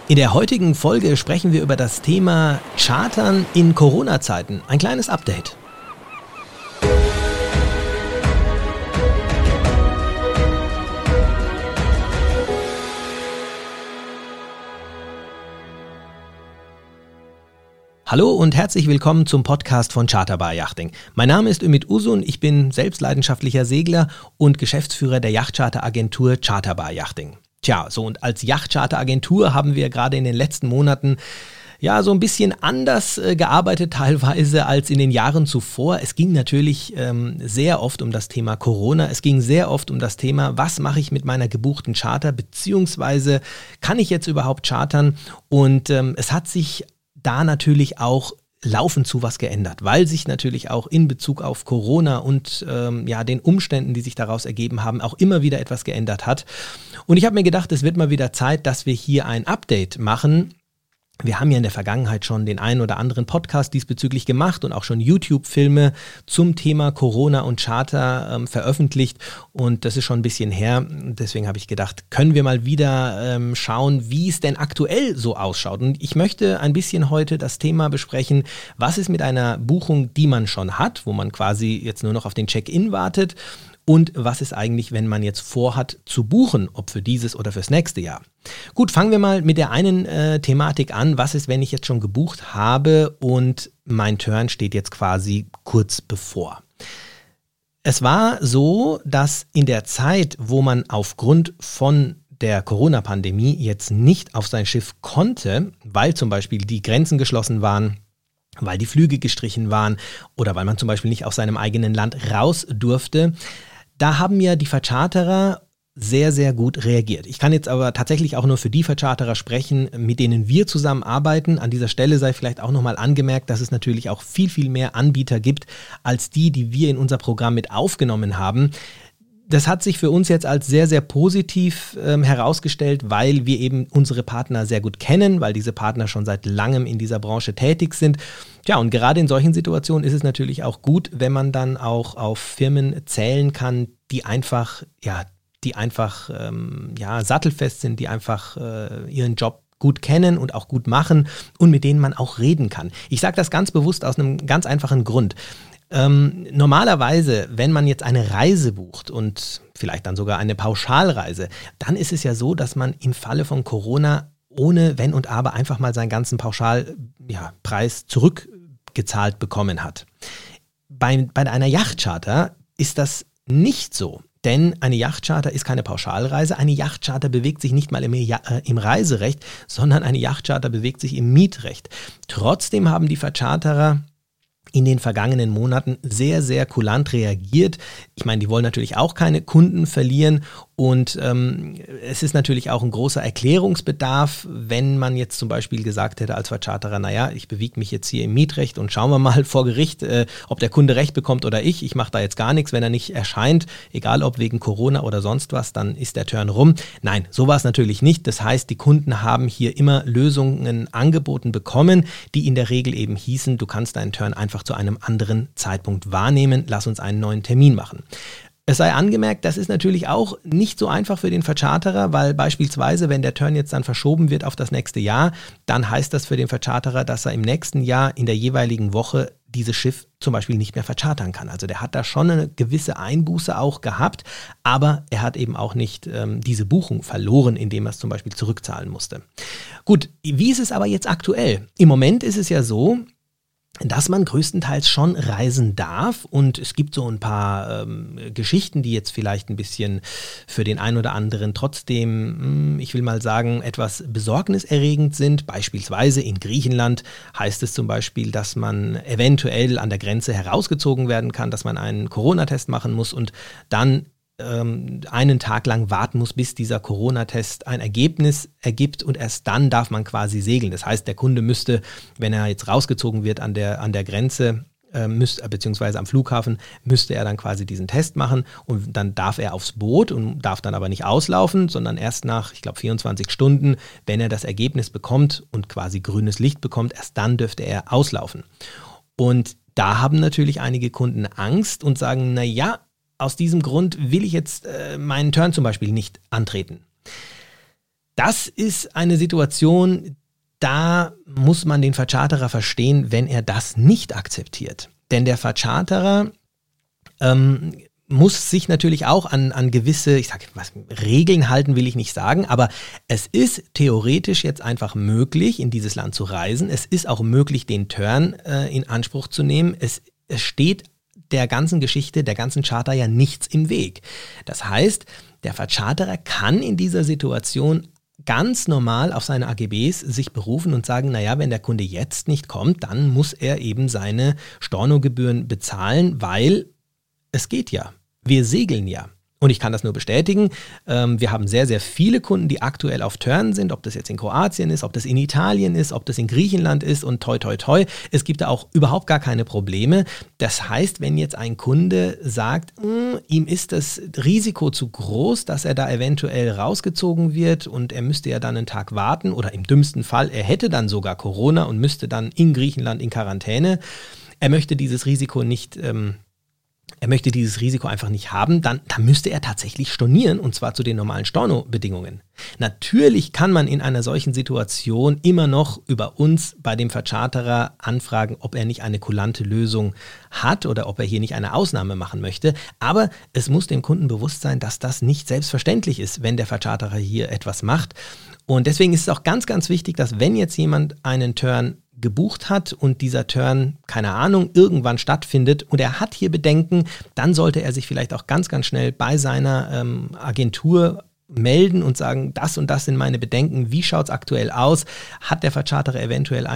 In der heutigen Folge sprechen wir über das Thema Chartern in Corona-Zeiten. Ein kleines Update. Hallo und herzlich willkommen zum Podcast von Charterbar Yachting. Mein Name ist Ümit Uzun, ich bin selbst leidenschaftlicher Segler und Geschäftsführer der Yachtcharteragentur Charterbar Yachting. Tja, so und als Yachtcharteragentur haben wir gerade in den letzten Monaten so ein bisschen anders gearbeitet teilweise als in den Jahren zuvor. Es ging natürlich sehr oft um das Thema Corona. Es ging sehr oft um das Thema, was mache ich mit meiner gebuchten Charter, beziehungsweise kann ich jetzt überhaupt chartern? Und es hat sich da natürlich auch laufend zu was geändert, weil sich natürlich auch in Bezug auf Corona und den Umständen, die sich daraus ergeben haben, auch immer wieder etwas geändert hat. Und ich habe mir gedacht, es wird mal wieder Zeit, dass wir hier ein Update machen. Wir haben ja in der Vergangenheit schon den einen oder anderen Podcast diesbezüglich gemacht und auch schon YouTube-Filme zum Thema Corona und Charter veröffentlicht und das ist schon ein bisschen her. Deswegen habe ich gedacht, können wir mal wieder schauen, wie es denn aktuell so ausschaut. Und ich möchte ein bisschen heute das Thema besprechen, was ist mit einer Buchung, die man schon hat, wo man quasi jetzt nur noch auf den Check-in wartet. Und was ist eigentlich, wenn man jetzt vorhat zu buchen, ob für dieses oder fürs nächste Jahr? Gut, fangen wir mal mit der einen Thematik an. Was ist, wenn ich jetzt schon gebucht habe und mein Turn steht jetzt quasi kurz bevor? Es war so, dass in der Zeit, wo man aufgrund von der Corona-Pandemie jetzt nicht auf sein Schiff konnte, weil zum Beispiel die Grenzen geschlossen waren, weil die Flüge gestrichen waren oder weil man zum Beispiel nicht aus seinem eigenen Land raus durfte, da haben ja die Vercharterer sehr, sehr gut reagiert. Ich kann jetzt aber tatsächlich auch nur für die Vercharterer sprechen, mit denen wir zusammenarbeiten. An dieser Stelle sei vielleicht auch nochmal angemerkt, dass es natürlich auch viel, viel mehr Anbieter gibt, als die wir in unser Programm mit aufgenommen haben. Das hat sich für uns jetzt als sehr, sehr positiv herausgestellt, weil wir eben unsere Partner sehr gut kennen, weil diese Partner schon seit langem in dieser Branche tätig sind. Tja, und gerade in solchen Situationen ist es natürlich auch gut, wenn man dann auch auf Firmen zählen kann, die einfach sattelfest sind, die einfach ihren Job gut kennen und auch gut machen und mit denen man auch reden kann. Ich sage das ganz bewusst aus einem ganz einfachen Grund. Normalerweise, wenn man jetzt eine Reise bucht und vielleicht dann sogar eine Pauschalreise, dann ist es ja so, dass man im Falle von Corona ohne Wenn und Aber einfach mal seinen ganzen Pauschalpreis zurückgezahlt bekommen hat. Bei einer Yachtcharter ist das nicht so. Denn eine Yachtcharter ist keine Pauschalreise, eine Yachtcharter bewegt sich nicht mal im Reiserecht, sondern eine Yachtcharter bewegt sich im Mietrecht. Trotzdem haben die Vercharterer in den vergangenen Monaten sehr, sehr kulant reagiert. Ich meine, die wollen natürlich auch keine Kunden verlieren und es ist natürlich auch ein großer Erklärungsbedarf, wenn man jetzt zum Beispiel gesagt hätte als Vercharterer, ich bewege mich jetzt hier im Mietrecht und schauen wir mal vor Gericht, ob der Kunde Recht bekommt oder ich mache da jetzt gar nichts, wenn er nicht erscheint, egal ob wegen Corona oder sonst was, dann ist der Turn rum. Nein, so war es natürlich nicht. Das heißt, die Kunden haben hier immer Lösungen angeboten bekommen, die in der Regel eben hießen, du kannst deinen Turn einfach zu einem anderen Zeitpunkt wahrnehmen, lass uns einen neuen Termin machen. Es sei angemerkt, das ist natürlich auch nicht so einfach für den Vercharterer, weil beispielsweise, wenn der Turn jetzt dann verschoben wird auf das nächste Jahr, dann heißt das für den Vercharterer, dass er im nächsten Jahr in der jeweiligen Woche dieses Schiff zum Beispiel nicht mehr verchartern kann. Also der hat da schon eine gewisse Einbuße auch gehabt, aber er hat eben auch nicht diese Buchung verloren, indem er es zum Beispiel zurückzahlen musste. Gut, wie ist es aber jetzt aktuell? Im Moment ist es ja so, dass man größtenteils schon reisen darf und es gibt so ein paar Geschichten, die jetzt vielleicht ein bisschen für den einen oder anderen trotzdem, ich will mal sagen, etwas besorgniserregend sind. Beispielsweise in Griechenland heißt es zum Beispiel, dass man eventuell an der Grenze herausgezogen werden kann, dass man einen Corona-Test machen muss und dann einen Tag lang warten muss, bis dieser Corona-Test ein Ergebnis ergibt und erst dann darf man quasi segeln. Das heißt, der Kunde müsste, wenn er jetzt rausgezogen wird an der Grenze, beziehungsweise am Flughafen, müsste er dann quasi diesen Test machen und dann darf er aufs Boot und darf dann aber nicht auslaufen, sondern erst nach, 24 Stunden, wenn er das Ergebnis bekommt und quasi grünes Licht bekommt, erst dann dürfte er auslaufen. Und da haben natürlich einige Kunden Angst und sagen, aus diesem Grund will ich jetzt meinen Turn zum Beispiel nicht antreten. Das ist eine Situation, da muss man den Vercharterer verstehen, wenn er das nicht akzeptiert. Denn der Vercharterer muss sich natürlich auch an gewisse, Regeln halten will ich nicht sagen, aber es ist theoretisch jetzt einfach möglich, in dieses Land zu reisen. Es ist auch möglich, den Turn in Anspruch zu nehmen. Es steht der ganzen Geschichte, der ganzen Charta ja nichts im Weg. Das heißt, der Vercharterer kann in dieser Situation ganz normal auf seine AGBs sich berufen und sagen, naja, wenn der Kunde jetzt nicht kommt, dann muss er eben seine Stornogebühren bezahlen, weil es geht ja. Wir segeln ja. Und ich kann das nur bestätigen. Wir haben sehr, sehr viele Kunden, die aktuell auf Turn sind, ob das jetzt in Kroatien ist, ob das in Italien ist, ob das in Griechenland ist und toi, toi, toi. Es gibt da auch überhaupt gar keine Probleme. Das heißt, wenn jetzt ein Kunde sagt, ihm ist das Risiko zu groß, dass er da eventuell rausgezogen wird und er müsste ja dann einen Tag warten oder im dümmsten Fall, er hätte dann sogar Corona und müsste dann in Griechenland in Quarantäne. Er möchte dieses Risiko einfach nicht haben, dann müsste er tatsächlich stornieren und zwar zu den normalen Storno-Bedingungen. Natürlich kann man in einer solchen Situation immer noch über uns bei dem Vercharterer anfragen, ob er nicht eine kulante Lösung hat oder ob er hier nicht eine Ausnahme machen möchte, aber es muss dem Kunden bewusst sein, dass das nicht selbstverständlich ist, wenn der Vercharterer hier etwas macht. Und deswegen ist es auch ganz, ganz wichtig, dass wenn jetzt jemand einen Turn gebucht hat und dieser Turn, keine Ahnung, irgendwann stattfindet und er hat hier Bedenken, dann sollte er sich vielleicht auch ganz, ganz schnell bei seiner Agentur melden und sagen, das und das sind meine Bedenken, wie schaut es aktuell aus? Hat der Vercharterer eventuell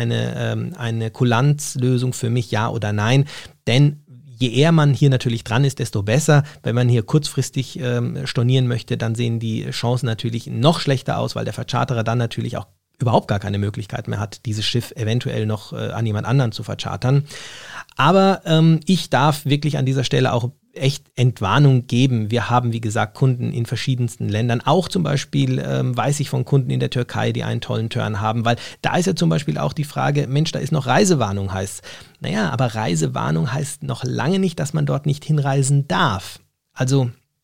eine Kulanzlösung für mich, ja oder nein? Denn je eher man hier natürlich dran ist, desto besser. Wenn man hier kurzfristig stornieren möchte, dann sehen die Chancen natürlich noch schlechter aus, weil der Vercharterer dann natürlich auch überhaupt gar keine Möglichkeit mehr hat, dieses Schiff eventuell noch an jemand anderen zu verchartern. Aber ich darf wirklich an dieser Stelle auch echt Entwarnung geben. Wir haben, wie gesagt, Kunden in verschiedensten Ländern. Auch zum Beispiel weiß ich von Kunden in der Türkei, die einen tollen Turn haben, weil da ist ja zum Beispiel auch die Frage, Mensch, da ist noch Reisewarnung, heißt. Naja, aber Reisewarnung heißt noch lange nicht, dass man dort nicht hinreisen darf. Also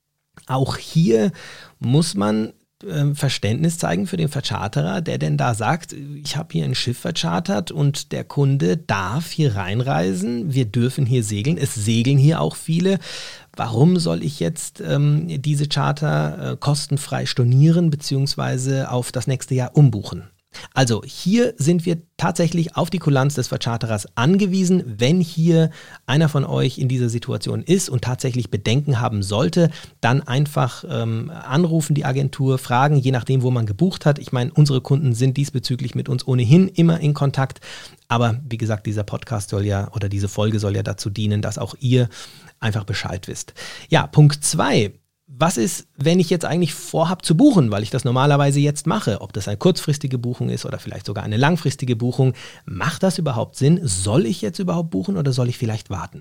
auch hier muss man Verständnis zeigen für den Vercharterer, der denn da sagt, ich habe hier ein Schiff verchartert und der Kunde darf hier reinreisen, wir dürfen hier segeln, es segeln hier auch viele. Warum soll ich jetzt diese Charter kostenfrei stornieren bzw. auf das nächste Jahr umbuchen? Also hier sind wir tatsächlich auf die Kulanz des Vercharterers angewiesen. Wenn hier einer von euch in dieser Situation ist und tatsächlich Bedenken haben sollte, dann einfach anrufen, die Agentur, fragen, je nachdem, wo man gebucht hat. Ich meine, unsere Kunden sind diesbezüglich mit uns ohnehin immer in Kontakt. Aber wie gesagt, dieser Podcast soll ja oder diese Folge soll ja dazu dienen, dass auch ihr einfach Bescheid wisst. Ja, Punkt 2. Was ist, wenn ich jetzt eigentlich vorhabe zu buchen, weil ich das normalerweise jetzt mache? Ob das eine kurzfristige Buchung ist oder vielleicht sogar eine langfristige Buchung. Macht das überhaupt Sinn? Soll ich jetzt überhaupt buchen oder soll ich vielleicht warten?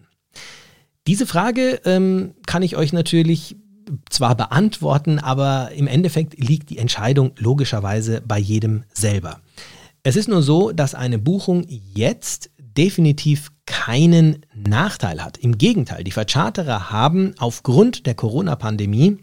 Diese Frage kann ich euch natürlich zwar beantworten, aber im Endeffekt liegt die Entscheidung logischerweise bei jedem selber. Es ist nur so, dass eine Buchung jetzt definitiv keinen Nachteil hat. Im Gegenteil, die Vercharterer haben aufgrund der Corona-Pandemie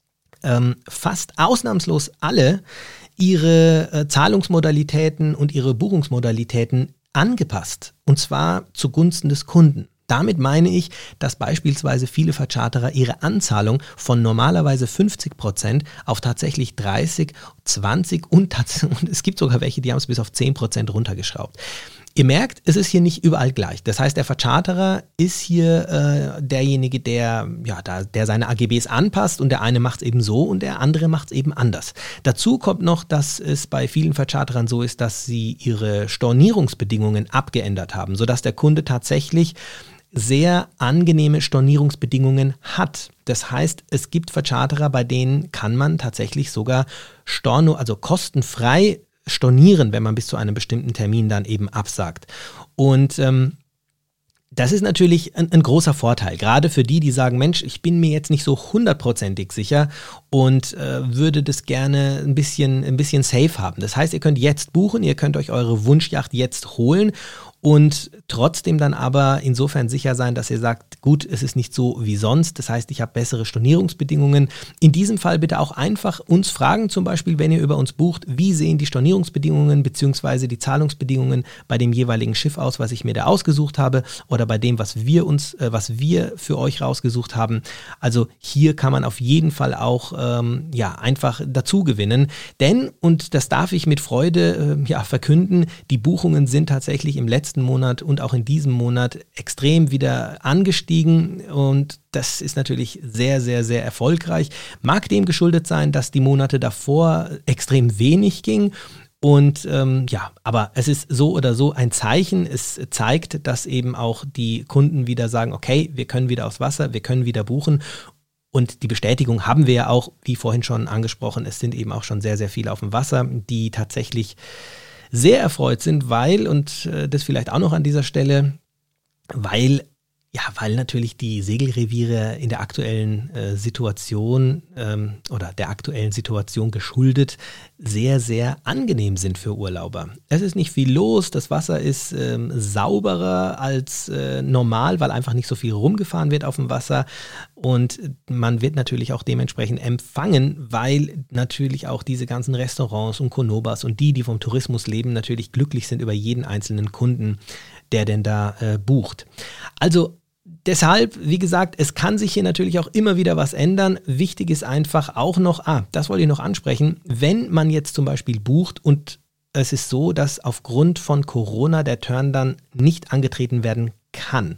fast ausnahmslos alle ihre Zahlungsmodalitäten und ihre Buchungsmodalitäten angepasst. Und zwar zugunsten des Kunden. Damit meine ich, dass beispielsweise viele Vercharterer ihre Anzahlung von normalerweise 50% auf tatsächlich 30, 20 und es gibt sogar welche, die haben es bis auf 10% runtergeschraubt. Ihr merkt, es ist hier nicht überall gleich. Das heißt, der Vercharterer ist hier derjenige, der seine AGBs anpasst und der eine macht es eben so und der andere macht es eben anders. Dazu kommt noch, dass es bei vielen Vercharterern so ist, dass sie ihre Stornierungsbedingungen abgeändert haben, sodass der Kunde tatsächlich sehr angenehme Stornierungsbedingungen hat. Das heißt, es gibt Vercharterer, bei denen kann man tatsächlich sogar kostenfrei stornieren, wenn man bis zu einem bestimmten Termin dann eben absagt. Und das ist natürlich ein großer Vorteil, gerade für die sagen, Mensch, ich bin mir jetzt nicht so 100%ig sicher und würde das gerne ein bisschen safe haben. Das heißt, ihr könnt jetzt buchen, ihr könnt euch eure Wunschjacht jetzt holen und trotzdem dann aber insofern sicher sein, dass ihr sagt, gut, es ist nicht so wie sonst, das heißt, ich habe bessere Stornierungsbedingungen. In diesem Fall bitte auch einfach uns fragen, zum Beispiel, wenn ihr über uns bucht, wie sehen die Stornierungsbedingungen bzw. die Zahlungsbedingungen bei dem jeweiligen Schiff aus, was ich mir da ausgesucht habe oder bei dem, was wir für euch rausgesucht haben. Also hier kann man auf jeden Fall auch einfach dazu gewinnen, denn, und das darf ich mit Freude verkünden, die Buchungen sind tatsächlich im letzten Monat und auch in diesem Monat extrem wieder angestiegen und das ist natürlich sehr, sehr, sehr erfolgreich. Mag dem geschuldet sein, dass die Monate davor extrem wenig ging. Und aber es ist so oder so ein Zeichen. Es zeigt, dass eben auch die Kunden wieder sagen, okay, wir können wieder aufs Wasser, wir können wieder buchen. Und die Bestätigung haben wir ja auch, wie vorhin schon angesprochen, es sind eben auch schon sehr, sehr viele auf dem Wasser, die tatsächlich sehr erfreut sind, weil, und das vielleicht auch noch an dieser Stelle, weil natürlich die Segelreviere in der aktuellen Situation oder der aktuellen Situation geschuldet sehr, sehr angenehm sind für Urlauber. Es ist nicht viel los, das Wasser ist sauberer als normal, weil einfach nicht so viel rumgefahren wird auf dem Wasser und man wird natürlich auch dementsprechend empfangen, weil natürlich auch diese ganzen Restaurants und Conobas und die vom Tourismus leben, natürlich glücklich sind über jeden einzelnen Kunden, der denn da bucht. Also deshalb, wie gesagt, es kann sich hier natürlich auch immer wieder was ändern. Wichtig ist einfach auch noch, das wollte ich noch ansprechen, wenn man jetzt zum Beispiel bucht und es ist so, dass aufgrund von Corona der Turn dann nicht angetreten werden kann,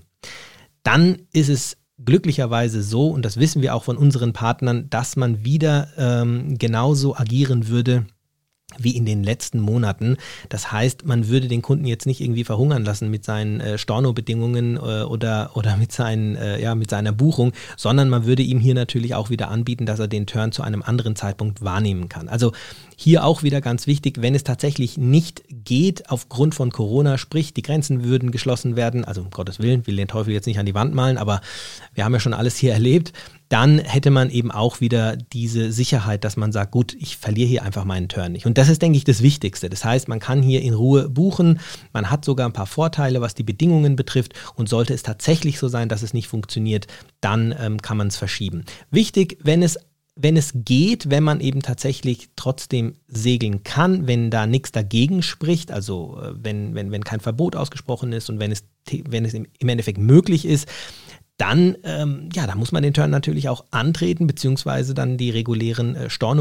dann ist es glücklicherweise so, und das wissen wir auch von unseren Partnern, dass man wieder genauso agieren würde wie in den letzten Monaten. Das heißt, man würde den Kunden jetzt nicht irgendwie verhungern lassen mit seinen Storno-Bedingungen oder mit seiner Buchung, sondern man würde ihm hier natürlich auch wieder anbieten, dass er den Turn zu einem anderen Zeitpunkt wahrnehmen kann. Also hier auch wieder ganz wichtig, wenn es tatsächlich nicht geht aufgrund von Corona, sprich die Grenzen würden geschlossen werden, also um Gottes Willen, will den Teufel jetzt nicht an die Wand malen, aber wir haben ja schon alles hier erlebt, dann hätte man eben auch wieder diese Sicherheit, dass man sagt, gut, ich verliere hier einfach meinen Turn nicht. Und das ist, denke ich, das Wichtigste. Das heißt, man kann hier in Ruhe buchen, man hat sogar ein paar Vorteile, was die Bedingungen betrifft und sollte es tatsächlich so sein, dass es nicht funktioniert, dann kann man es verschieben. Wichtig, wenn es geht, wenn man eben tatsächlich trotzdem segeln kann, wenn da nichts dagegen spricht, also wenn kein Verbot ausgesprochen ist und wenn es im Endeffekt möglich ist, dann da muss man den Turn natürlich auch antreten, beziehungsweise dann die regulären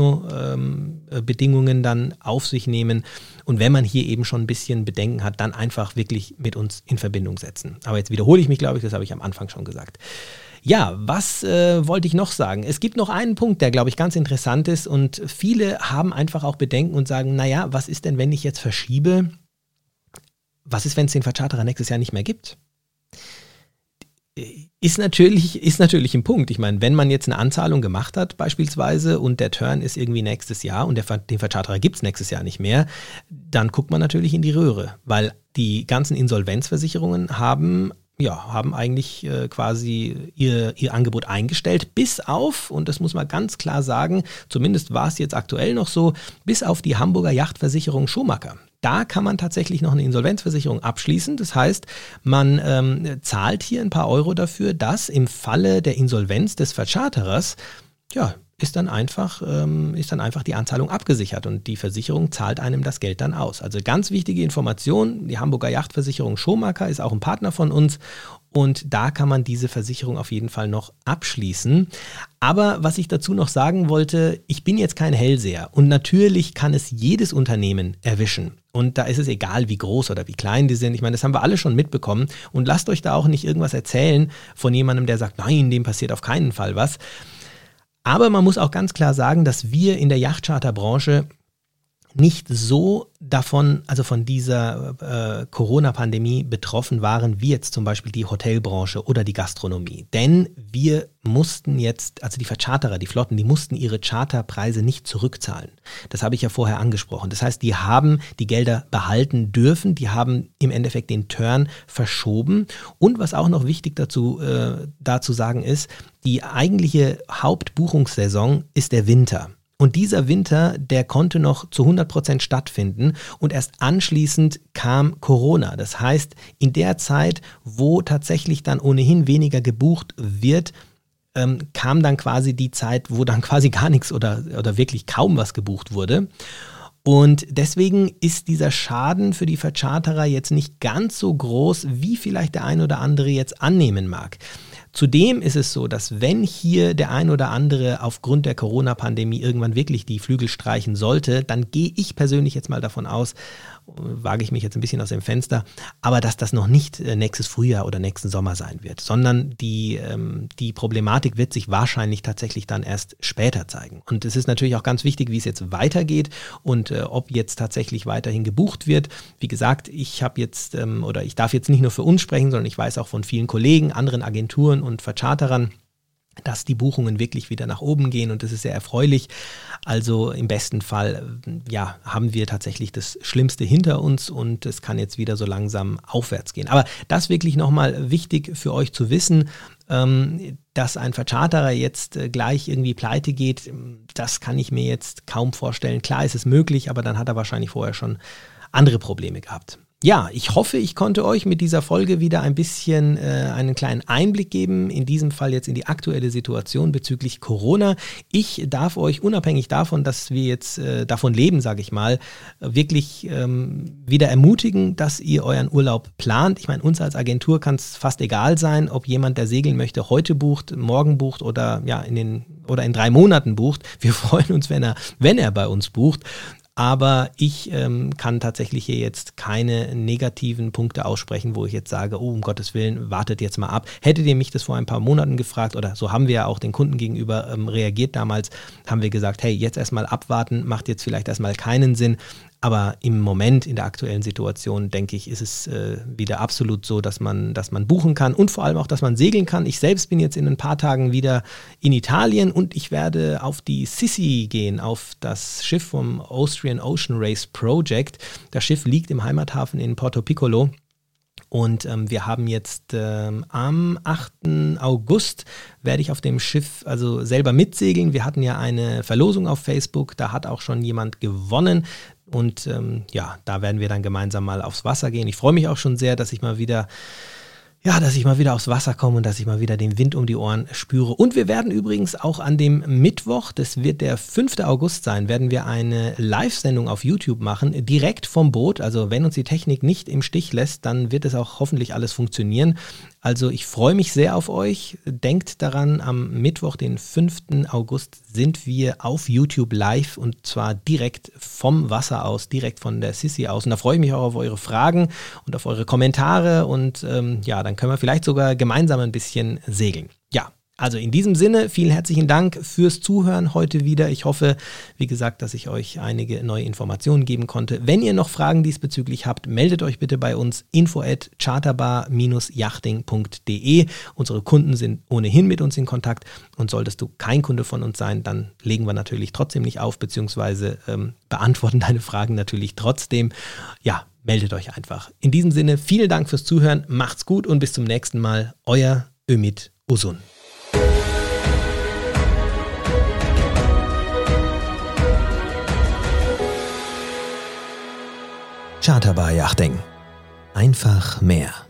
Storno-Bedingungen dann auf sich nehmen. Und wenn man hier eben schon ein bisschen Bedenken hat, dann einfach wirklich mit uns in Verbindung setzen. Aber jetzt wiederhole ich mich, glaube ich, das habe ich am Anfang schon gesagt. Ja, was wollte ich noch sagen? Es gibt noch einen Punkt, der, glaube ich, ganz interessant ist und viele haben einfach auch Bedenken und sagen, naja, was ist denn, wenn ich jetzt verschiebe? Was ist, wenn es den Vercharterer nächstes Jahr nicht mehr gibt? Ist natürlich ein Punkt. Ich meine, wenn man jetzt eine Anzahlung gemacht hat beispielsweise und der Turn ist irgendwie nächstes Jahr und den Vercharterer gibt es nächstes Jahr nicht mehr, dann guckt man natürlich in die Röhre, weil die ganzen Insolvenzversicherungen haben eigentlich quasi ihr Angebot eingestellt, bis auf, und das muss man ganz klar sagen, zumindest war es jetzt aktuell noch so, bis auf die Hamburger Yachtversicherung Schumacher. Da kann man tatsächlich noch eine Insolvenzversicherung abschließen. Das heißt, man zahlt hier ein paar Euro dafür, dass im Falle der Insolvenz des Vercharterers, ist dann einfach die Anzahlung abgesichert und die Versicherung zahlt einem das Geld dann aus. Also ganz wichtige Information, die Hamburger Yachtversicherung Schumacher ist auch ein Partner von uns und da kann man diese Versicherung auf jeden Fall noch abschließen. Aber was ich dazu noch sagen wollte, ich bin jetzt kein Hellseher und natürlich kann es jedes Unternehmen erwischen. Und da ist es egal, wie groß oder wie klein die sind. Ich meine, das haben wir alle schon mitbekommen. Und lasst euch da auch nicht irgendwas erzählen von jemandem, der sagt, nein, dem passiert auf keinen Fall was. Aber man muss auch ganz klar sagen, dass wir in der Yachtcharterbranche nicht so davon, also von dieser Corona-Pandemie betroffen waren, wie jetzt zum Beispiel die Hotelbranche oder die Gastronomie. Denn wir mussten jetzt, also die Vercharterer, die Flotten, die mussten ihre Charterpreise nicht zurückzahlen. Das habe ich ja vorher angesprochen. Das heißt, die haben die Gelder behalten dürfen, die haben im Endeffekt den Turn verschoben. Und was auch noch wichtig dazu sagen ist, die eigentliche Hauptbuchungssaison ist der Winter. Und dieser Winter, der konnte noch zu 100% stattfinden und erst anschließend kam Corona. Das heißt, in der Zeit, wo tatsächlich dann ohnehin weniger gebucht wird, kam dann quasi die Zeit, wo dann quasi gar nichts oder wirklich kaum was gebucht wurde. Und deswegen ist dieser Schaden für die Vercharterer jetzt nicht ganz so groß, wie vielleicht der ein oder andere jetzt annehmen mag. Zudem ist es so, dass wenn hier der ein oder andere aufgrund der Corona-Pandemie irgendwann wirklich die Flügel streichen sollte, dann gehe ich persönlich jetzt mal davon aus, wage ich mich jetzt ein bisschen aus dem Fenster, aber dass das noch nicht nächstes Frühjahr oder nächsten Sommer sein wird, sondern die Problematik wird sich wahrscheinlich tatsächlich dann erst später zeigen. Und es ist natürlich auch ganz wichtig, wie es jetzt weitergeht und ob jetzt tatsächlich weiterhin gebucht wird. Wie gesagt, ich darf jetzt nicht nur für uns sprechen, sondern ich weiß auch von vielen Kollegen, anderen Agenturen und Vercharterern, dass die Buchungen wirklich wieder nach oben gehen und das ist sehr erfreulich. Also im besten Fall haben wir tatsächlich das Schlimmste hinter uns und es kann jetzt wieder so langsam aufwärts gehen. Aber das wirklich nochmal wichtig für euch zu wissen, dass ein Vercharterer jetzt gleich irgendwie pleite geht, das kann ich mir jetzt kaum vorstellen. Klar ist es möglich, aber dann hat er wahrscheinlich vorher schon andere Probleme gehabt. Ja, ich hoffe, ich konnte euch mit dieser Folge wieder ein bisschen einen kleinen Einblick geben, in diesem Fall jetzt in die aktuelle Situation bezüglich Corona. Ich darf euch unabhängig davon, dass wir jetzt davon leben, sage ich mal, wirklich wieder ermutigen, dass ihr euren Urlaub plant. Ich meine, uns als Agentur kann es fast egal sein, ob jemand, der segeln möchte, heute bucht, morgen bucht oder in 3 Monaten bucht. Wir freuen uns, wenn er bei uns bucht. Aber ich kann tatsächlich hier jetzt keine negativen Punkte aussprechen, wo ich jetzt sage, oh, um Gottes Willen, wartet jetzt mal ab. Hättet ihr mich das vor ein paar Monaten gefragt oder so haben wir ja auch den Kunden gegenüber reagiert damals, haben wir gesagt, hey, jetzt erstmal abwarten, macht jetzt vielleicht erstmal keinen Sinn. Aber im Moment, in der aktuellen Situation, denke ich, ist es wieder absolut so, dass man buchen kann und vor allem auch, dass man segeln kann. Ich selbst bin jetzt in ein paar Tagen wieder in Italien und ich werde auf die Sissi gehen, auf das Schiff vom Austrian Ocean Race Project. Das Schiff liegt im Heimathafen in Porto Piccolo. Und wir haben jetzt am 8. August werde ich auf dem Schiff also selber mitsegeln. Wir hatten ja eine Verlosung auf Facebook, da hat auch schon jemand gewonnen. Und da werden wir dann gemeinsam mal aufs Wasser gehen. Ich freue mich auch schon sehr, dass ich mal wieder aufs Wasser komme und dass ich mal wieder den Wind um die Ohren spüre. Und wir werden übrigens auch an dem Mittwoch, das wird der 5. August sein, werden wir eine Live-Sendung auf YouTube machen, direkt vom Boot. Also wenn uns die Technik nicht im Stich lässt, dann wird es auch hoffentlich alles funktionieren. Also ich freue mich sehr auf euch. Denkt daran, am Mittwoch, den 5. August, sind wir auf YouTube live und zwar direkt vom Wasser aus, direkt von der Sissi aus. Und da freue ich mich auch auf eure Fragen und auf eure Kommentare und dann können wir vielleicht sogar gemeinsam ein bisschen segeln. Ja, also in diesem Sinne, vielen herzlichen Dank fürs Zuhören heute wieder. Ich hoffe, wie gesagt, dass ich euch einige neue Informationen geben konnte. Wenn ihr noch Fragen diesbezüglich habt, meldet euch bitte bei uns info@charterbar-yachting.de. Unsere Kunden sind ohnehin mit uns in Kontakt und solltest du kein Kunde von uns sein, dann legen wir natürlich trotzdem nicht auf, beziehungsweise beantworten deine Fragen natürlich trotzdem. Ja, meldet euch einfach. In diesem Sinne, vielen Dank fürs Zuhören, macht's gut und bis zum nächsten Mal. Euer Ümit Uzun. Charterbar Yachting. Einfach mehr.